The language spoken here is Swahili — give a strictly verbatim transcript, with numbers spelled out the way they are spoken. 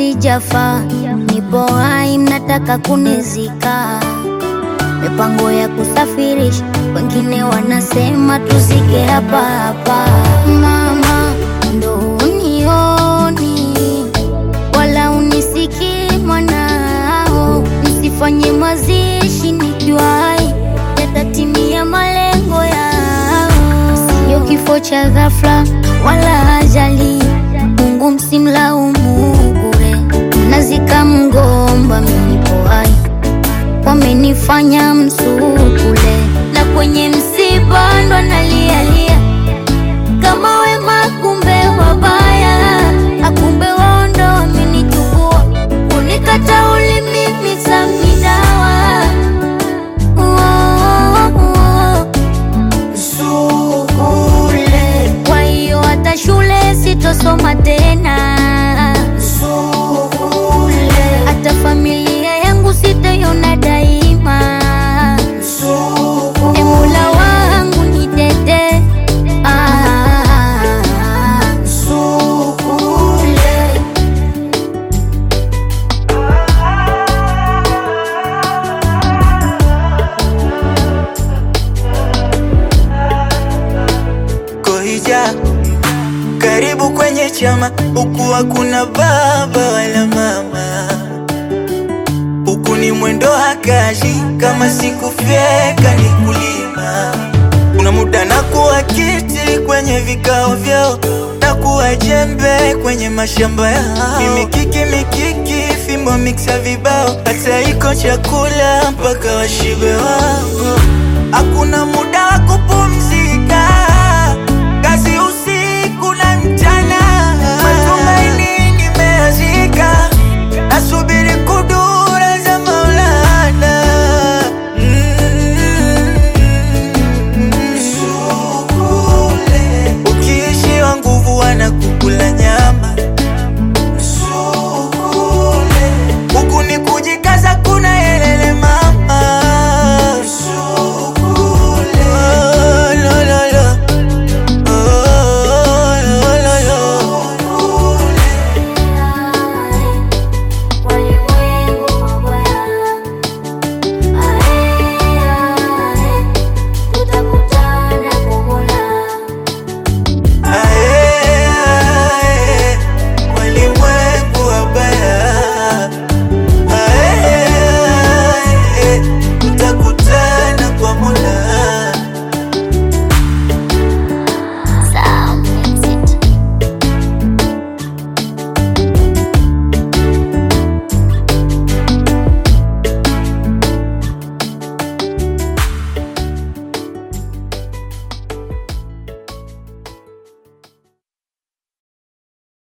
sijafa, nipo hai, mnataka kunizika. Mipango ya kusafirisha, wengine wanasema tuzike hapa hapa. Mama ndo unioni, wala unisiki mwanao. Msifanye mazishi nikiwa hai, yatatimia malengo yao. Sio kifo cha ghafla wala ajali, Mungu msimlaumu bure. Nazika mgomba, mimi nipo hai, wamenifanya msukule. Na kwenye msiba ndo nalialia, kama wema kumbe wabaya, akumbe wao ndo wamenichukua, kunikata ulimi misamidawa. Msukule, kwa hiyo hata shule sitosoma tena. Msukule, hata familia yangu sitaiona daima. Msukule, e Mola wangu nitete. Ah, Msukule. Kohija, karibu kwenye chama, huku hakuna baba wala mama. Huku ni mwendo hakaji, kama sikufyeka ni kulima. Kuna muda na kuwa kiti kwenye vikao vyao, na kuwa jembe kwenye mashamba yao. Mimi kiki mikiki, fimbo mixa vibao, hata iko chakula mpaka washibe wao. Hakuna muda wa kupumzika,